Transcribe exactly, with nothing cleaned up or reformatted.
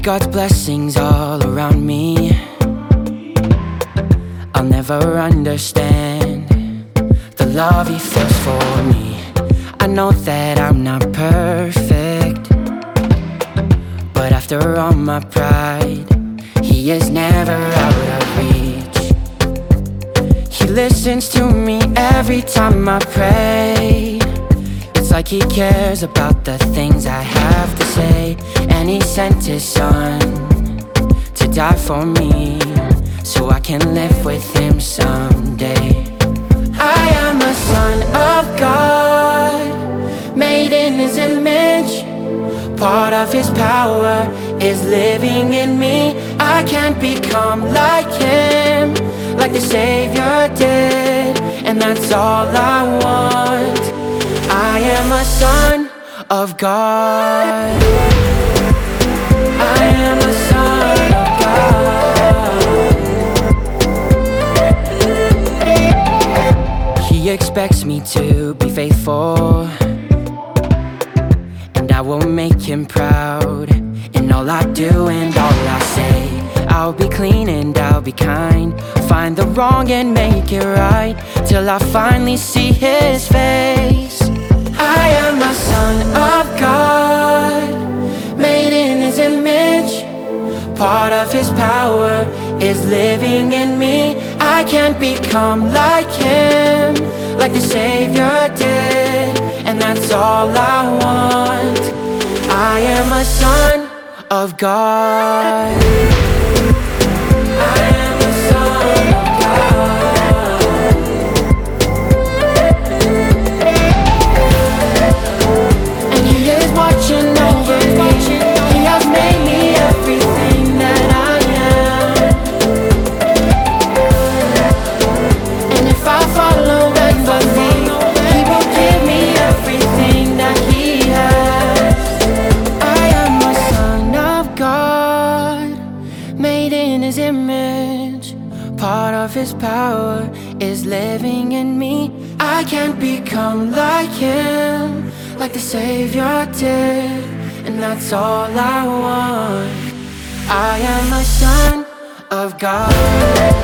God's blessings all around me. I'll never understand the love He feels for me. I know that I'm not perfect, but after all my pride, He is never out of reach. He listens to me every time I pray. It's like He cares about the things I have to say. And He sent His Son to die for me, so I can live with Him someday. I am a son of God, made in His image. Part of His power is living in me. I can't become like Him, like the Savior did, and that's all I want. I am a son of God. I am a son of God. He expects me to be faithful, and I will make Him proud in all I do and all I say. I'll be clean and I'll be kind, find the wrong and make it right, till I finally see His face. I am a son of God, made in His image. Part of His power is living in me. I can't become like Him, like the Savior did, and that's all I want. I am a son of God. I am a son of God. And He is watching over me. He has made me everything that I am. And if I follow and believe, He will give me everything that He has. I am a son of God, made in His image. Part of His power is living in me. I can't become like Him, like the Savior did, and that's all I want. I am a son of God.